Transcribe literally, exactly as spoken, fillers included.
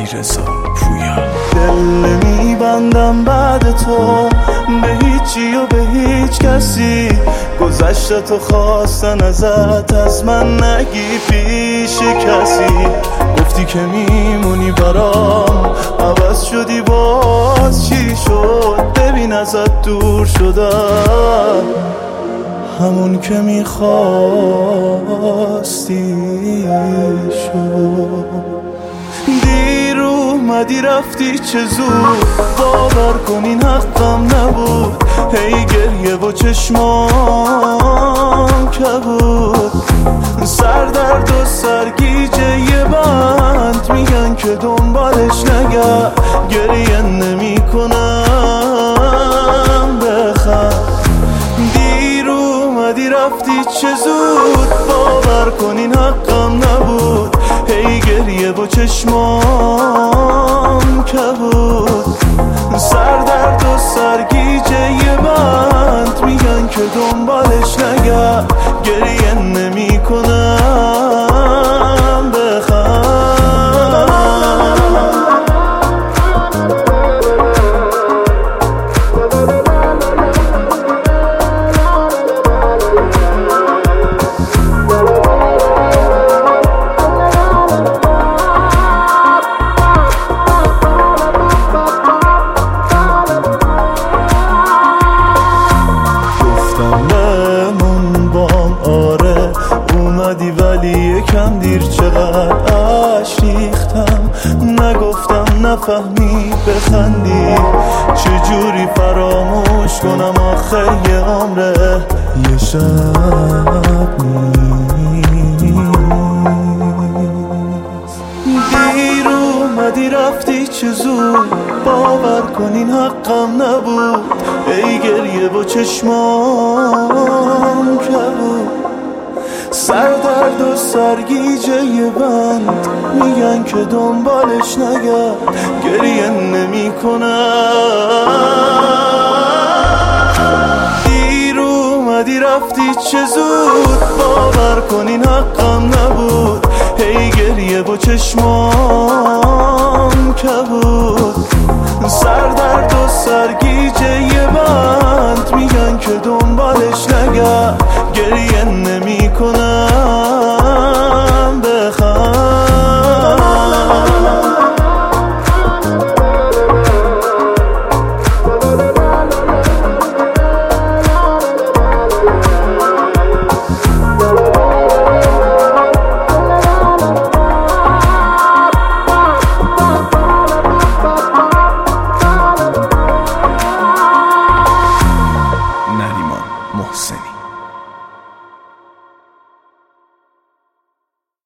علیرضا پویا. دل میبندم بعد تو به هیچی و به هیچ کسی، گذشته تو خواستن ازت از من نگی پیش کسی. گفتی که میمونی برام، عوض شدی باز چی شد؟ ببین ازت دور شدم، همون که میخواستی شد. دیر اومدی رفتی چه زود، باور کن این حقم نبود. هی گریه و چشمام کبود، سردرد و سرگیجه یه بند میگن که دنبالش نگرد. گریه نمی کنم بخند. دیر اومدی رفتی چه زود، باور کن این حقم نبود. هی گریه و چشمام کبود، سردرد و سرگیجه یه بند میگن که دنبالش نگرد. گریه نمی کنم بخند. اومدی ولی یکم دیر، چقدر عشق ریختم. نگفتم نفهمی بخندی، چجوری فراموش کنم آخه یه عمره یه شب نیست. دیر اومدی رفتی چه زود، باور کن این حقم نبود. ای گریه و چشمام کبود، سردرد و سرگیجه یه بند میگن که دنبالش نگرد. گریه نمی کنم. دیر اومدی رفتی چه زود، باور کن این حقم نبود. هی گریه و چشمام